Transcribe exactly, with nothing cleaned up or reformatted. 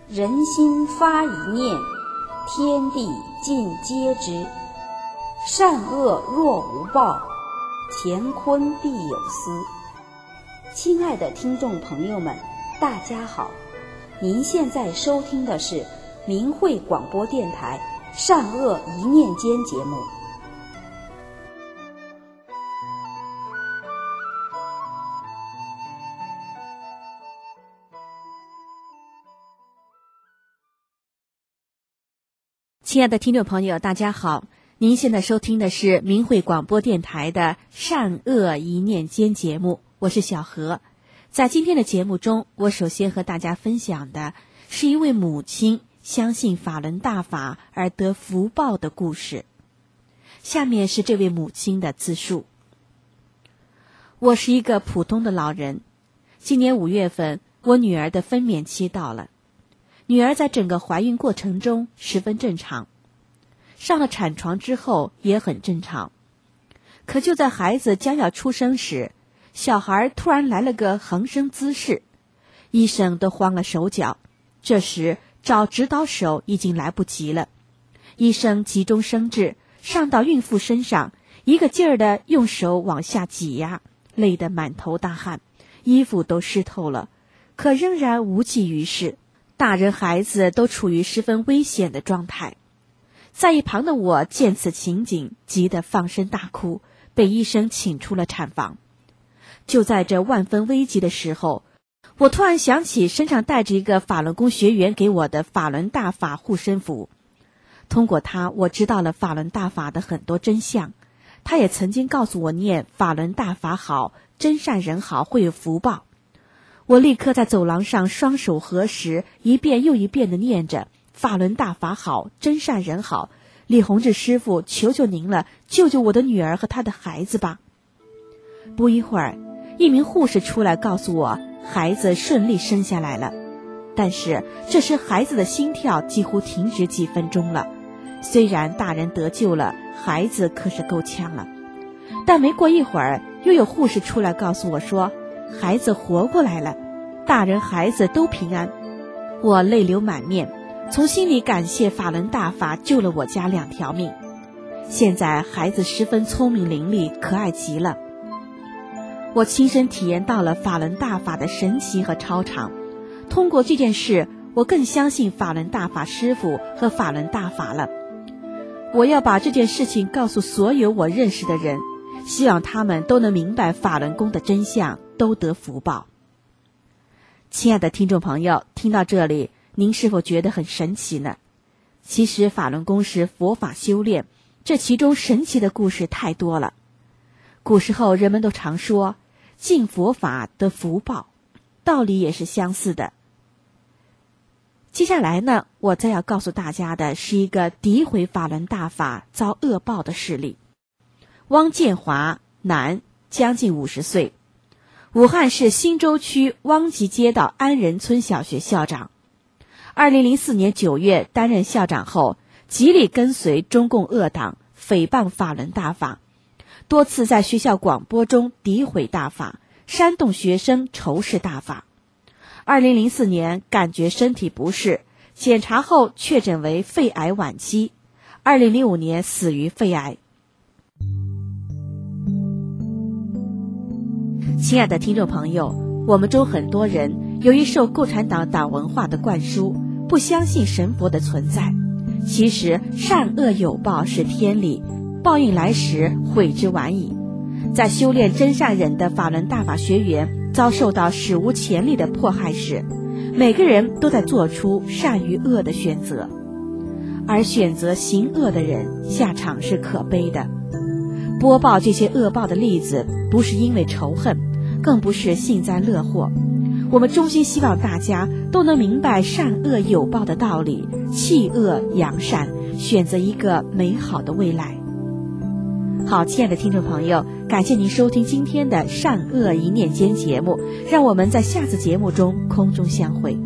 人心发一念，天地尽皆知。善恶若无报，乾坤必有私。亲爱的听众朋友们，大家好，您现在收听的是明慧广播电台善恶一念间节目。 亲爱的听众朋友，大家好，您现在收听的是明慧广播电台的善恶一念间节目，我是小何。在今天的节目中，我首先和大家分享的是一位母亲相信法轮大法而得福报的故事。下面是这位母亲的自述。我是一个普通的老人，今年五月份，我女儿的分娩期到了。女儿在整个怀孕过程中十分正常，上了产床之后也很正常。可就在孩子将要出生时，小孩突然来了个横生姿势，医生都慌了手脚。这时找指导手已经来不及了，医生急中生智，上到孕妇身上，一个劲儿地用手往下挤压，累得满头大汗，衣服都湿透了，可仍然无济于事。大人孩子都处于十分危险的状态。在一旁的我见此情景，急得放声大哭，被医生请出了产房。就在这万分危急的时候，我突然想起身上带着一个法轮功学员给我的法轮大法护身符。通过它，我知道了法轮大法的很多真相。他也曾经告诉我念法轮大法好，真善人好，会有福报。我立刻在走廊上双手合十，一遍又一遍地念着法轮大法好，真善人好，李洪志师傅，求求您了，救救我的女儿和她的孩子吧。不一会儿，一名护士出来告诉我孩子顺利生下来了，但是这时孩子的心跳几乎停止几分钟了。虽然大人得救了，孩子可是够呛了。但没过一会儿，又有护士出来告诉我说孩子活过来了，大人孩子都平安。我泪流满面，从心里感谢法轮大法救了我家两条命。现在孩子十分聪明伶俐，可爱极了。我亲身体验到了法轮大法的神奇和超常。通过这件事，我更相信法轮大法师父和法轮大法了。我要把这件事情告诉所有我认识的人，希望他们都能明白法轮功的真相，都得福报。亲爱的听众朋友，听到这里，您是否觉得很神奇呢？其实法轮功是佛法修炼，这其中神奇的故事太多了。古时候人们都常说敬佛法得福报，道理也是相似的。接下来呢，我再要告诉大家的是一个诋毁法轮大法遭恶报的事例。汪建华，男，将近五十岁，武汉市新洲区汪集街道安仁村小学校长。二零零四年九月担任校长后，极力跟随中共恶党，诽谤法轮大法，多次在学校广播中诋毁大法，煽动学生仇视大法。二零零四年感觉身体不适，检查后确诊为肺癌晚期。二零零五年死于肺癌。亲爱的听众朋友，我们中很多人由于受共产党党文化的灌输，不相信神佛的存在。其实善恶有报是天理，报应来时悔之晚矣。在修炼真善忍的法轮大法学员遭受到史无前例的迫害时，每个人都在做出善与恶的选择，而选择行恶的人下场是可悲的。播报这些恶报的例子，不是因为仇恨，更不是幸灾乐祸。我们衷心希望大家都能明白善恶有报的道理，弃恶扬善，选择一个美好的未来。好，亲爱的听众朋友，感谢您收听今天的善恶一念间节目，让我们在下次节目中空中相会。